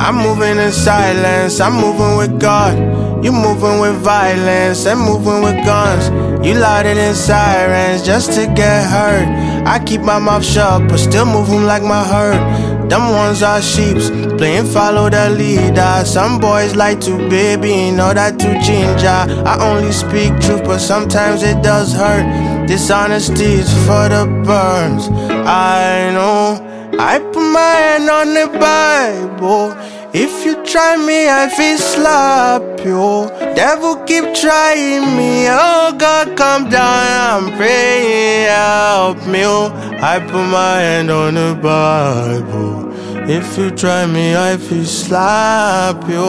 I'm moving in silence, I'm moving with God. You moving with violence and moving with guns. You louder than sirens just to get hurt. I keep my mouth shut but still moving like my herd. Them ones are sheeps, playing follow the leader. Some boys like to baby, know that to ginger. I only speak truth but sometimes it does hurt. Dishonesty is for the burns. I know I put my hand on the Bible. If you try me, I feel slap you. Devil keep trying me. Oh God, come down, I'm praying, help me. I put my hand on the Bible. If you try me, I feel slap you.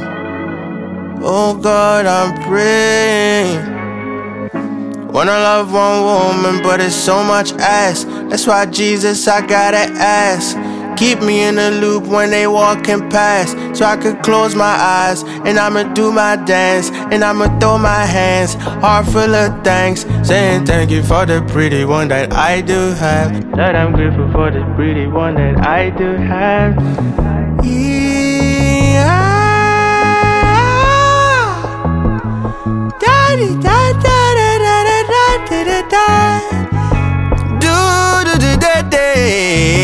Oh God, I'm praying. Wanna love one woman, but it's so much ass. That's why Jesus, I gotta ask. Keep me in the loop when they walking past, so I could close my eyes and I'ma do my dance, and I'ma throw my hands, heart full of thanks, saying thank you for the pretty one that I do have. That I'm grateful for the pretty one that I do have. Yeah. Daddy, da da da da da da da da. Do do do da da.